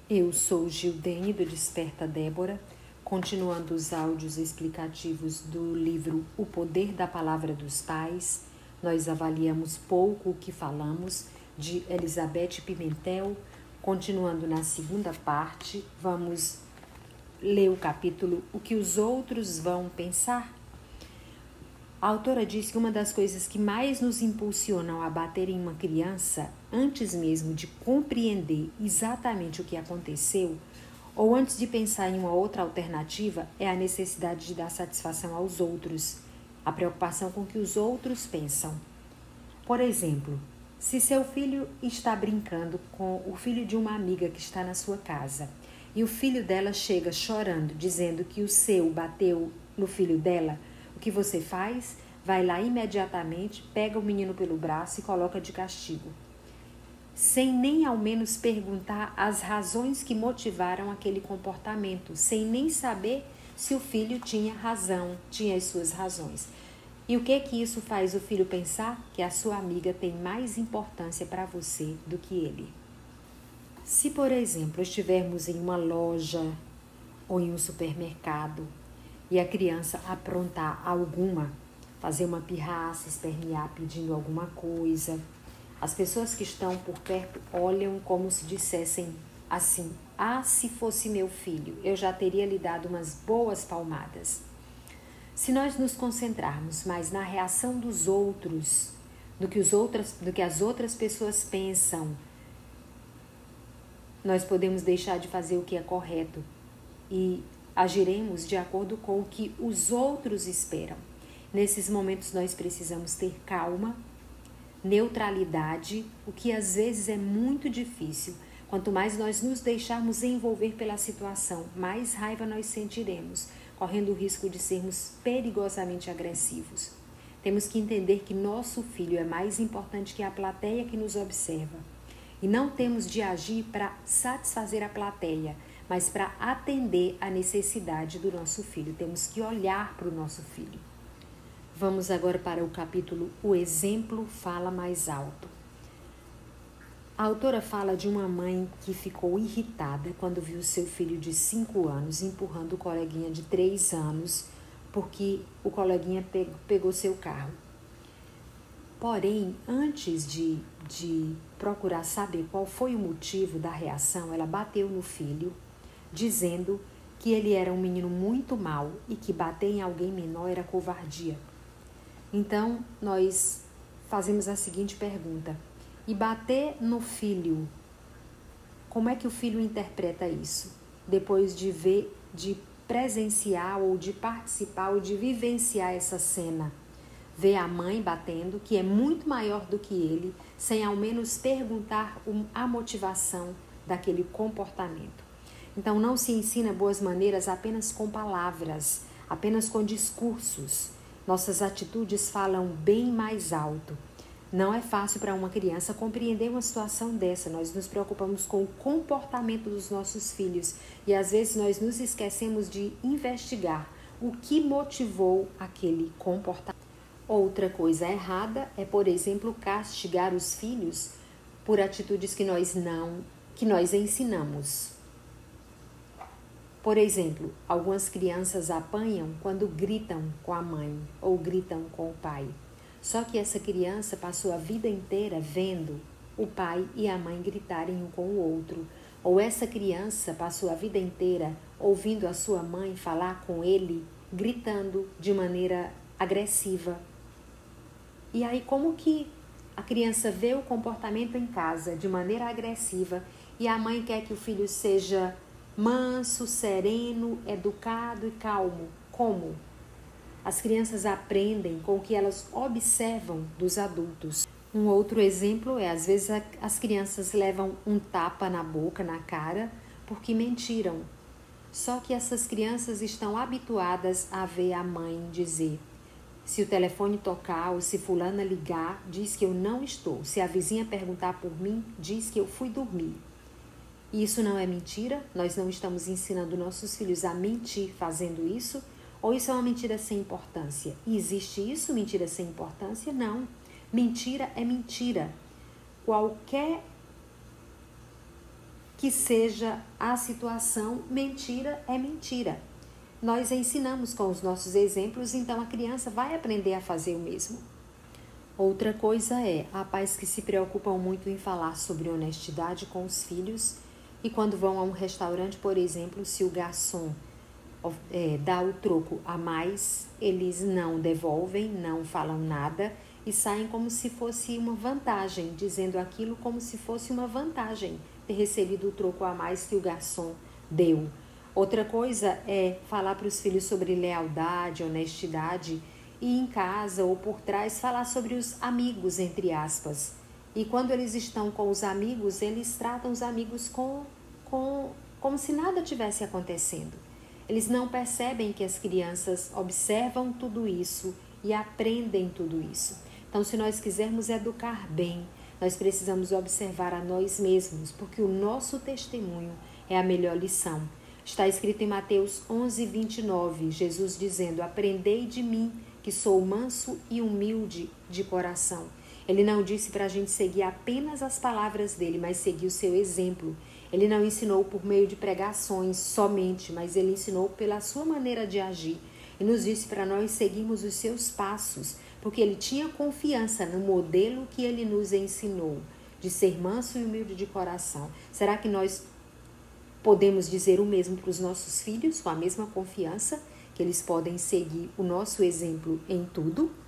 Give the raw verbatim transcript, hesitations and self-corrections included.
Eu sou Gildene do Desperta Débora, continuando os áudios explicativos do livro O Poder da Palavra dos Pais. Nós avaliamos pouco o que falamos, de Elizabeth Pimentel. Continuando na segunda parte, vamos ler o capítulo O que os outros vão pensar. A autora diz que uma das coisas que mais nos impulsionam a bater em uma criança, antes mesmo de compreender exatamente o que aconteceu, ou antes de pensar em uma outra alternativa, é a necessidade de dar satisfação aos outros, a preocupação com o que os outros pensam. Por exemplo, se seu filho está brincando com o filho de uma amiga que está na sua casa, e o filho dela chega chorando, dizendo que o seu bateu no filho dela, o que você faz? Vai lá imediatamente, pega o menino pelo braço e coloca de castigo, sem nem ao menos perguntar as razões que motivaram aquele comportamento, sem nem saber se o filho tinha razão, tinha as suas razões. E o que que isso faz o filho pensar? Que a sua amiga tem mais importância para você do que ele. Se, por exemplo, estivermos em uma loja ou em um supermercado e a criança aprontar alguma, fazer uma pirraça, espernear pedindo alguma coisa, as pessoas que estão por perto olham como se dissessem assim: ah, se fosse meu filho, eu já teria lhe dado umas boas palmadas. Se nós nos concentrarmos mais na reação dos outros, do que, os outras, do que as outras pessoas pensam, nós podemos deixar de fazer o que é correto e agiremos de acordo com o que os outros esperam. Nesses momentos nós precisamos ter calma, neutralidade, o que às vezes é muito difícil. Quanto mais nós nos deixarmos envolver pela situação, mais raiva nós sentiremos, correndo o risco de sermos perigosamente agressivos. Temos que entender que nosso filho é mais importante que a plateia que nos observa. E não temos de agir para satisfazer a plateia, mas para atender a necessidade do nosso filho. Temos que olhar para o nosso filho. Vamos agora para o capítulo O Exemplo Fala Mais Alto. A autora fala de uma mãe que ficou irritada quando viu seu filho de cinco anos empurrando o coleguinha de três anos porque o coleguinha pegou seu carro. Porém, antes de, de procurar saber qual foi o motivo da reação, ela bateu no filho, dizendo que ele era um menino muito mau e que bater em alguém menor era covardia. Então, nós fazemos a seguinte pergunta: e bater no filho, como é que o filho interpreta isso? Depois de ver, de presenciar ou de participar ou de vivenciar essa cena, ver a mãe batendo, que é muito maior do que ele, sem ao menos perguntar a motivação daquele comportamento. Então, não se ensina boas maneiras apenas com palavras, apenas com discursos. Nossas atitudes falam bem mais alto. Não é fácil para uma criança compreender uma situação dessa. Nós nos preocupamos com o comportamento dos nossos filhos e às vezes nós nos esquecemos de investigar o que motivou aquele comportamento. Outra coisa errada é, por exemplo, castigar os filhos por atitudes que nós não, que nós ensinamos. Por exemplo, algumas crianças apanham quando gritam com a mãe ou gritam com o pai. Só que essa criança passou a vida inteira vendo o pai e a mãe gritarem um com o outro. Ou essa criança passou a vida inteira ouvindo a sua mãe falar com ele, gritando de maneira agressiva. E aí, como que a criança vê o comportamento em casa de maneira agressiva e a mãe quer que o filho seja manso, sereno, educado e calmo? Como? As crianças aprendem com o que elas observam dos adultos. Um outro exemplo é, às vezes, as crianças levam um tapa na boca, na cara, porque mentiram. Só que essas crianças estão habituadas a ver a mãe dizer: se o telefone tocar ou se fulana ligar, diz que eu não estou. Se a vizinha perguntar por mim, diz que eu fui dormir. E isso não é mentira? Nós não estamos ensinando nossos filhos a mentir fazendo isso? Ou isso é uma mentira sem importância? E existe isso, mentira sem importância? Não. Mentira é mentira. Qualquer que seja a situação, mentira é mentira. Nós ensinamos com os nossos exemplos, então a criança vai aprender a fazer o mesmo. Outra coisa é, há pais que se preocupam muito em falar sobre honestidade com os filhos e quando vão a um restaurante, por exemplo, se o garçom é, dá o troco a mais, eles não devolvem, não falam nada e saem como se fosse uma vantagem, dizendo aquilo como se fosse uma vantagem ter recebido o troco a mais que o garçom deu. Outra coisa é falar para os filhos sobre lealdade, honestidade e em casa ou por trás falar sobre os amigos, entre aspas. E quando eles estão com os amigos, eles tratam os amigos com, com, como se nada tivesse acontecendo. Eles não percebem que as crianças observam tudo isso e aprendem tudo isso. Então, se nós quisermos educar bem, nós precisamos observar a nós mesmos, porque o nosso testemunho é a melhor lição. Está escrito em Mateus onze, vinte e nove, Jesus dizendo, aprendei de mim, que sou manso e humilde de coração. Ele não disse para a gente seguir apenas as palavras dele, mas seguir o seu exemplo. Ele não ensinou por meio de pregações somente, mas ele ensinou pela sua maneira de agir. E nos disse para nós seguirmos os seus passos, porque ele tinha confiança no modelo que ele nos ensinou, de ser manso e humilde de coração. Será que nós podemos dizer o mesmo para os nossos filhos, com a mesma confiança, que eles podem seguir o nosso exemplo em tudo?